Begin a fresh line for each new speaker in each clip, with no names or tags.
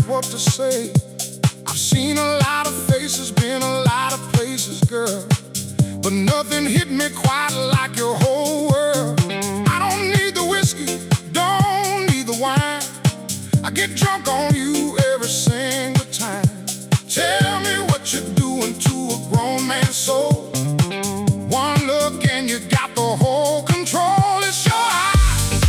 what to say. I've seen a lot of faces, been a lot of places, girl, but nothing hit me quite like your whole world. I don't need the whiskey, don't need the wine. I get drunk on you every single time. Tell me what you're doing to a grown man's soul. One look and you got the whole control. It's your eyes,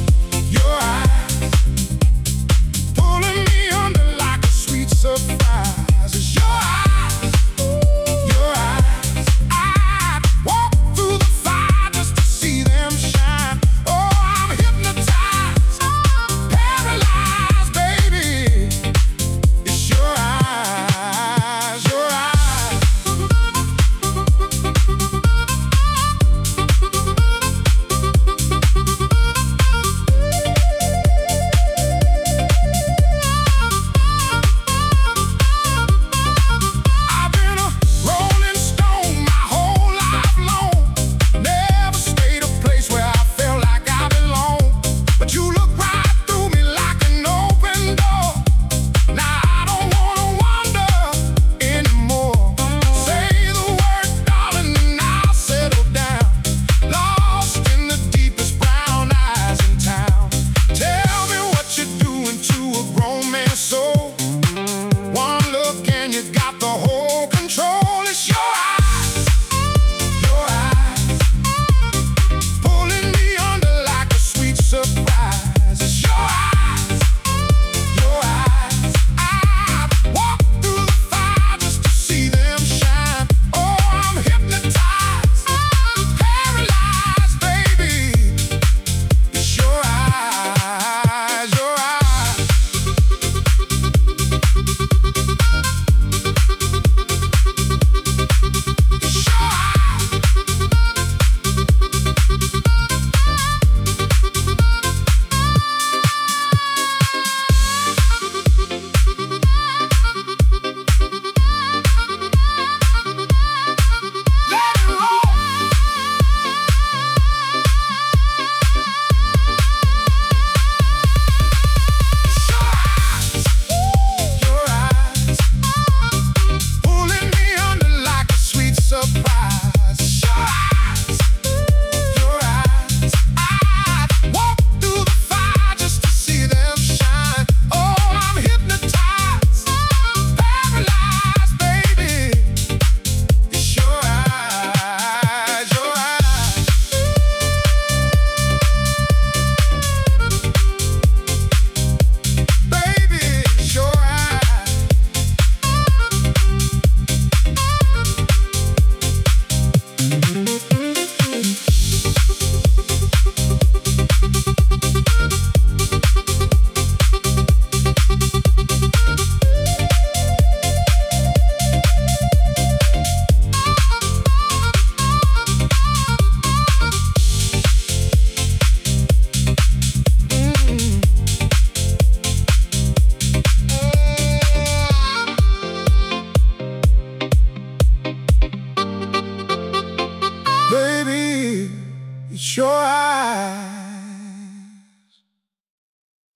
pulling me under like a sweet surprise. It's your eyes, I'd walk through the fire just to see them shine. Oh, I'm hypnotized, paralyzed, baby. It's your eyes, your eyes. I've been a rolling stone my whole life long. Never stayed a place where I felt like I belong. But you look right through me like an open door. Now I don't wanna wander anymore. Say the word, darling, and I'll settle down. Lost in the deepest brown eyes in town. Tell me what you're doing to a grown man's soul. One look and you got the whole control. It's your eyes, pulling me under like a sweet surprise. It's your eyes, I'd walk through the fire just to see them shine. Oh, I'm hypnotized, paralyzed, baby. It's your eyes, your eyes. It's your eyes. Let it roll. It's your eyes, pulling me under like a sweet surprise. It's your eyes, I'd walk through the fire just to see them shine. Oh, I'm hypnotized, paralyzed, baby. It's your eyes, your eyes. Baby, it's your eyes. Baby, it's your eyes.